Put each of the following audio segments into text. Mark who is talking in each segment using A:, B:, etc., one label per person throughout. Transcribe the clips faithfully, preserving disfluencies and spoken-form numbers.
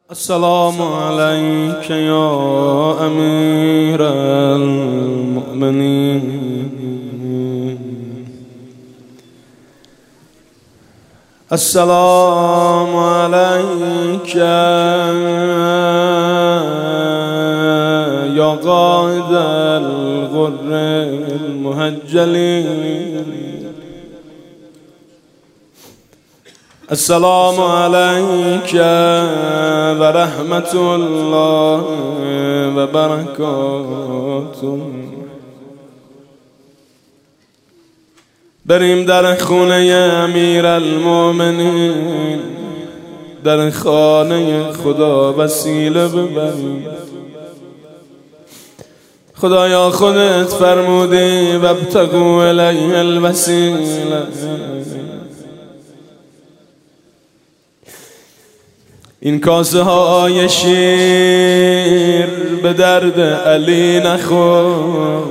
A: السلام عليك يا أمير المؤمنين. السلام عليك يا قائد الغر المهجلين. السلام عليك ورحمة الله وبركاته. بریم در خونه امیر المؤمنین، در خانه خدا وسیله ببریم. خدایا خودت فرمودی وابتغوا الیه الوسیله. این کاسه های شیر به درد علی نخورد،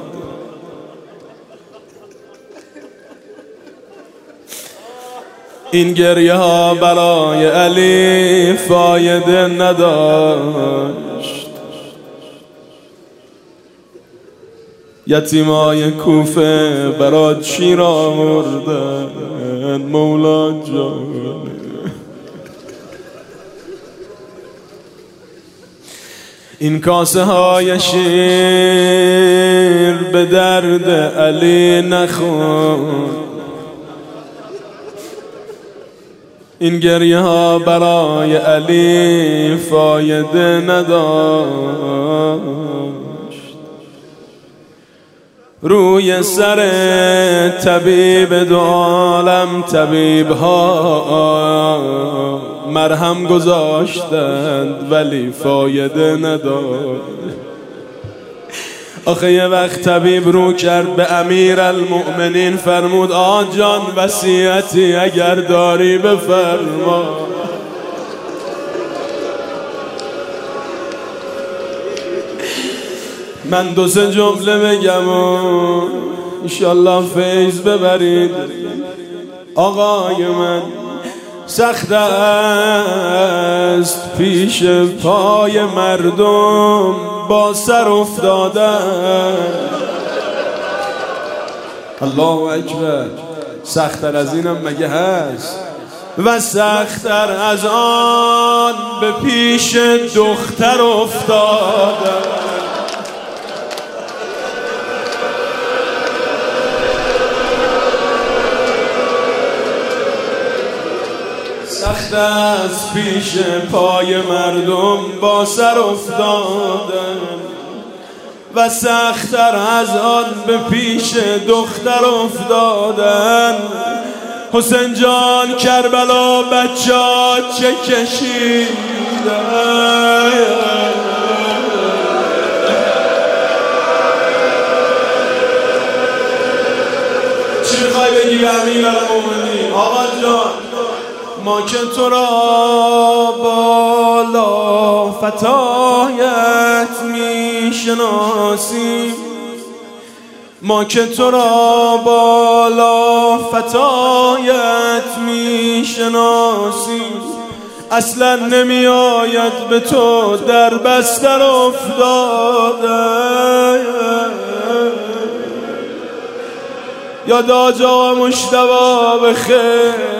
A: این گریه ها برای علی فایده نداشت. یتیمای کوفه برات شیر آوردن مولا جان. این کاسه های شیر به درد علی نخورد، این گریه ها برای علی فایده نداشت. روی سر طبیب دو عالم طبیب ها مرهم گذاشتند ولی فایده نداشت. آخه یه وقت طبیب رو کرد به امیر المؤمنین، فرمود آقا جان وصیتی اگر داری بفرما. من دو سه جمله بگم و انشالله فیض ببرید. آقای من سخت است پیش پای مردم با سر افتادن. الله اکبر. سخت‌تر از اینم مگه هست؟ و سخت‌تر از آن به پیش دختر افتادن. سخت از پیش پای مردم با سر افتادن و سخت‌تر از آن به پیش دختر افتادن. حسین جان کربلا بچه‌ها چه کشیدن. چی میخوای بگی به امیر المؤمنین؟ آقا جان ما که تو را بالا فتایت می شناسیم، ما که تو را بالا فتایت می شناسیم، اصلا نمی آید به تو در بستر افتاده. یاد آجا مشتبه بخیر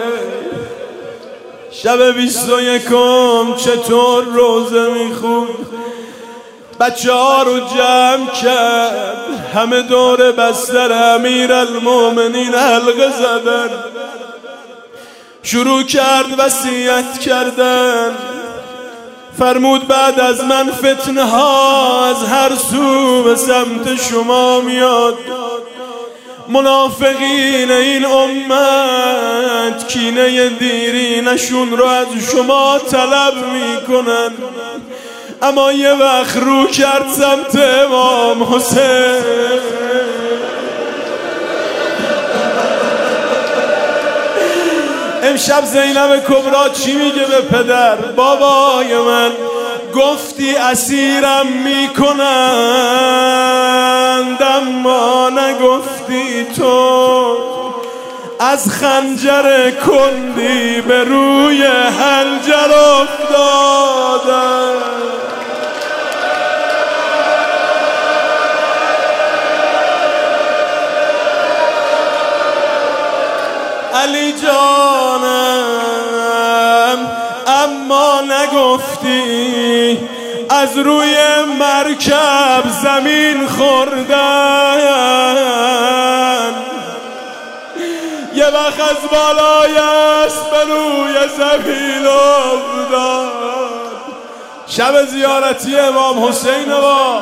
A: شب بیست و یکم چطور روزه میخوند، بچه ها رو جمع کرد، همه دور بستر امیر المؤمنین حلقه زدن، شروع کرد وصیت کردن. فرمود بعد از من فتنه ها از هر سو به سمت شما میاد. منافقین این امت کینه دیرینشون رو از شما طلب میکنن. اما یه وقت رو کرد سمت امام حسین. امشب زینب کبرا چی میگه به پدر؟ بابای من گفتی اسیرم میکنند اما نگفتی تو از خنجر کندی به روی حنجر افتاد. نگفتی از روی مرکب زمین خوردن، یه وقت از بالای اسب به روی زمین افتاد. شب زیارتی امام حسین با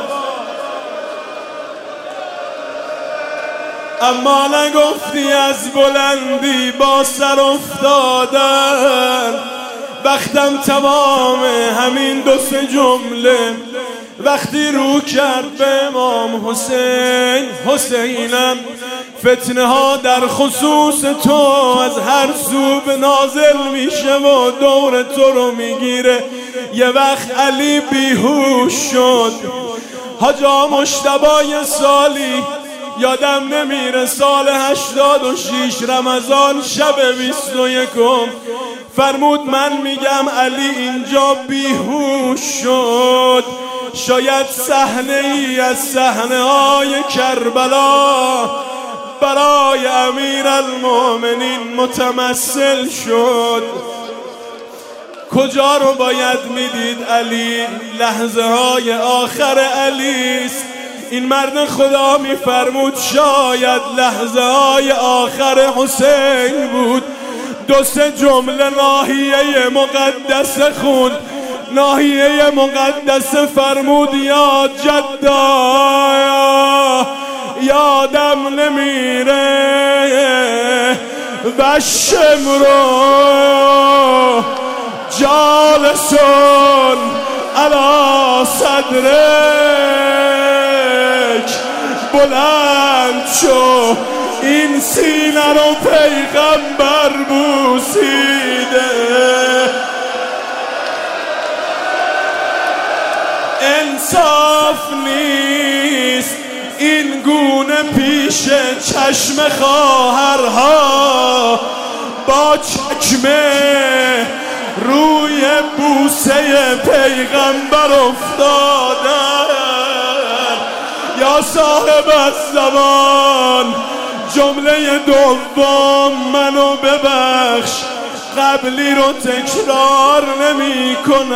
A: اما نگفتی از بلندی با سر افتادن. وقتم تمام همین دو سه جمله وقتی رو کرد به امام حسین. حسینم فتنه ها در خصوص تو از هر سو به نازل میشه و دور تو رو میگیره. یه وقت علی بیهوش شد. حاجا مجتبی سالی یادم نمیره سال هشتاد و شیش رمضان شب بیست و یکم فرمود من میگم علی اینجا بیهوش شد. شاید صحنه ای از صحنه های کربلا برای امیرالمومنین متمثل شد. کجا رو باید میدید علی؟ لحظه های آخر علیست. این مرد خدا میفرمود شاید لحظه های آخر حسین بود. دو سه جمله ناحیه مقدس خوند. ناحیه مقدس فرمود یا جدا یادم نمیره و شمرو جالسون علی صدرک. بلند شو این سینه رو پیغمبر بوسیده. انصاف نیست این گونه پیش چشم خواهرها با چکمه روی بوسه پیغمبر افتادن. یا صاحب الزمان جمله دوم منو ببخش قبلی رو تکرار نمی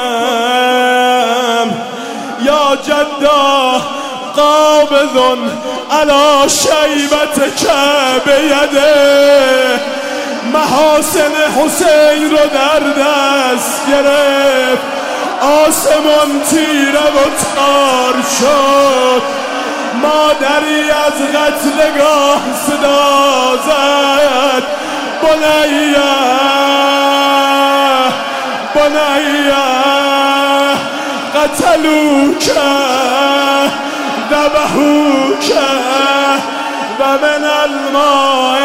A: کنم. یا جدا قابض علی شیبت کعبه یده. محاسن حسین رو در دست گرفت. آسمان تیره و تار شد. مادری از قتلگاه صدا زد بنیه بنیه قتلوک ذبحوک و من الماء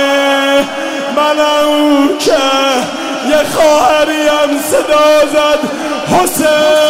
A: منعوک. یه خواهریم صدا زد حسین